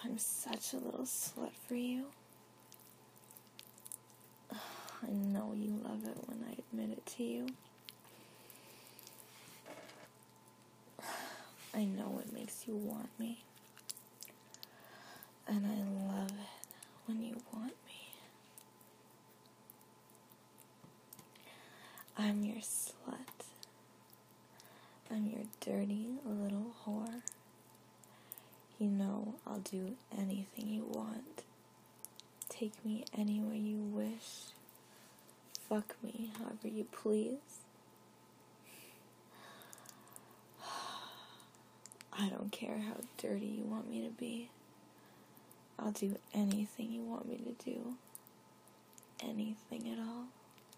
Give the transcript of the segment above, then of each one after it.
I'm such a little slut for you. I know you love it when I admit it to you. I know it makes you want me. And I love it when you want me. I'm your slut. I'm your dirty little whore. You know I'll do anything you want. Take me anywhere you wish. Fuck me however you please. I don't care how dirty you want me to be. I'll do anything you want me to do. Anything at all.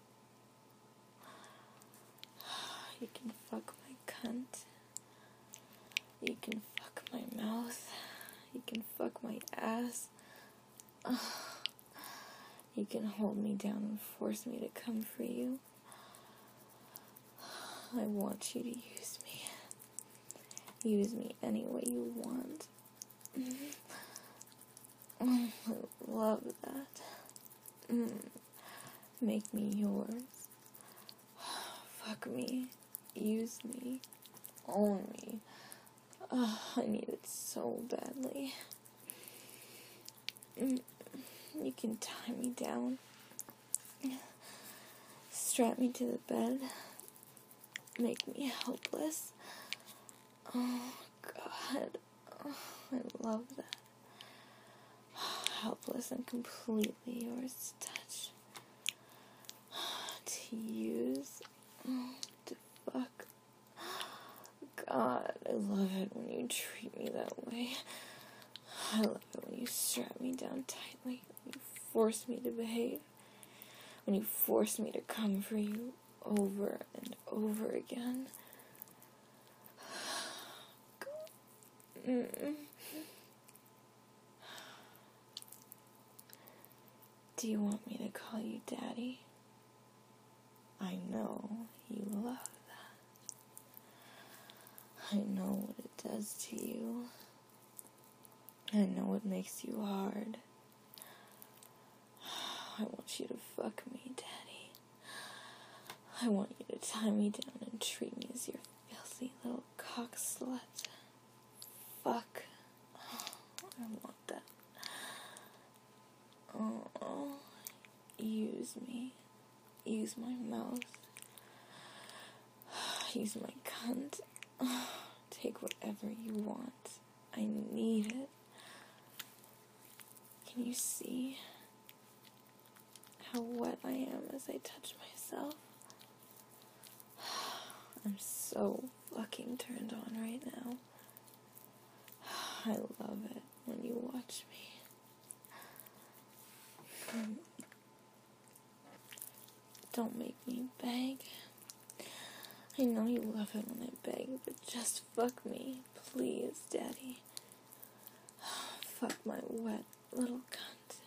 You can fuck my cunt. You can fuck my mouth. You can fuck my ass. You can hold me down and force me to come for you. I want you to use me. Use me any way you want. I love that. Make me yours. Fuck me. Use me. Own me. I need it so badly. You can tie me down. Strap me to the bed. Make me helpless. Oh, God. I love that. Helpless and completely yours to touch. To use. To fuck. God, I love it when you treat me that way. I love it when you strap me down tightly. When you force me to behave. When you force me to come for you over and over again. Do you want me to call you Daddy? I know you love that. I know what it does to you. I know it makes you hard. I want you to fuck me, Daddy. I want you to tie me down and treat me as your filthy little cock slut. Fuck. I want that. Oh, use me. Use my mouth. Use my cunt. Take whatever you want. I need it. Can you see how wet I am as I touch myself? I'm so fucking turned on right now. I love it when you watch me. Don't make me beg. I know you love it when I beg, but just fuck me, please, Daddy. Fuck my wet little cunt.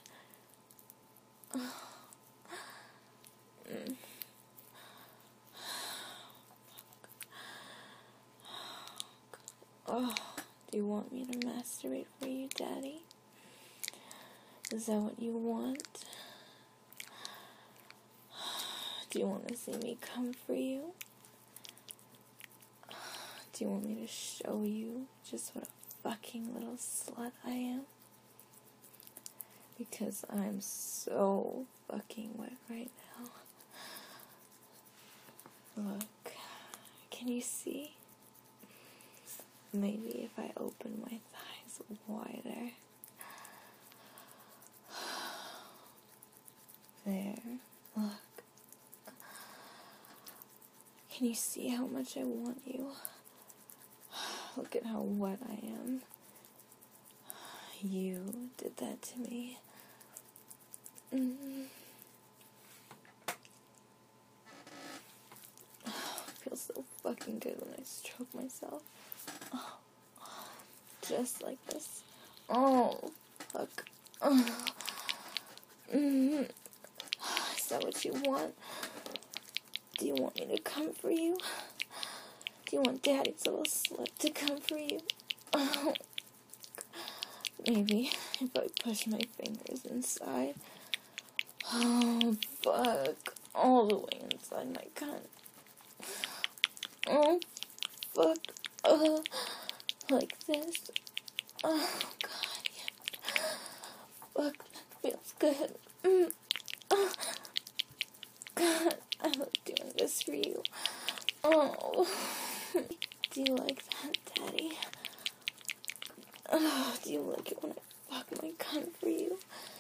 Oh, do you want me to masturbate for you, Daddy? Is that what you want? Do you want to see me come for you? Do you want me to show you just what a fucking little slut I am? Because I'm so fucking wet right now. Look, can you see? Maybe if I open my thighs wider. There, look. Can you see how much I want you? Look at how wet I am. You did that to me. It feels so fucking good when I stroke myself. Oh, just like this. Oh, fuck. Is that what you want? Do you want me to come for you? Do you want Daddy's little slut to come for you? Oh, Maybe if I push my fingers inside. Oh, fuck. All the way inside my cunt. Oh, fuck. Like this. Oh, God, yeah. Fuck, that feels good. God, I love doing this for you. Oh, do you like that, Daddy? Oh, do you like it when I fuck my cunt for you?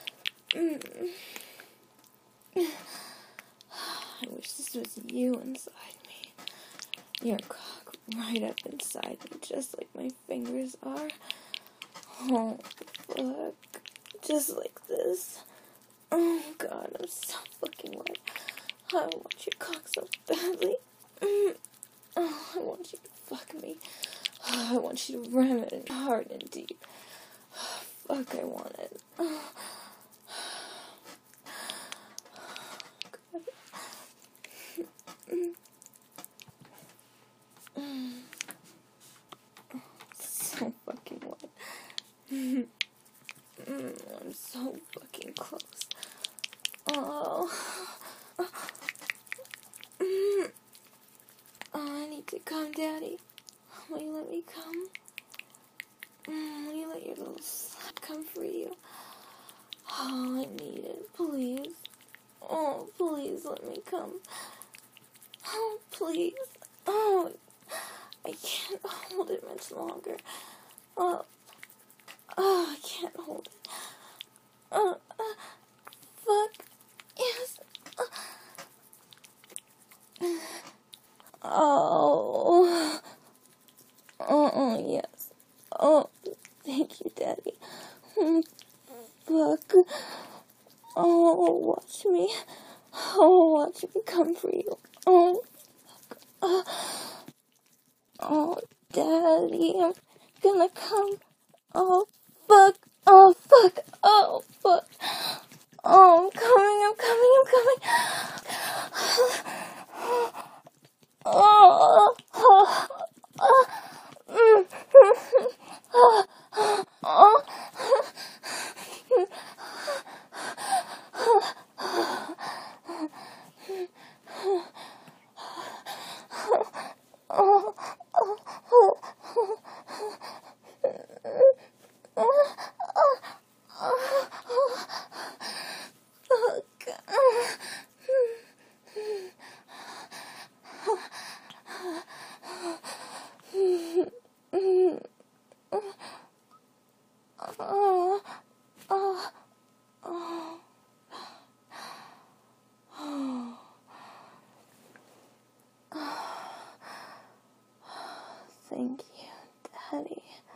I wish this was you inside me. Your cock right up inside me, just like my fingers are. Oh, fuck. Just like this. Oh, God, I'm so fucking wet. I want your cock so badly. Oh, I want you to fuck me. I want you to ram it in hard and deep. Fuck, I want it. So fucking wet. I'm so fucking close. Oh. Oh, I need to come, Daddy. Will you let me come? Will you let your little slut come for you? Oh, I need it. Please. Oh, please let me come. Oh, please. Oh, I can't hold it much longer. Oh, I can't hold it. Fuck. Yes. Oh. Oh, yes. Oh, thank you, Daddy. Fuck. Oh, watch me. Oh, watch me come for you. Oh, fuck. Oh, Daddy, I'm gonna come. Oh, fuck. Oh, fuck. Oh, fuck. Oh, I'm coming. Oh, thank you, Daddy.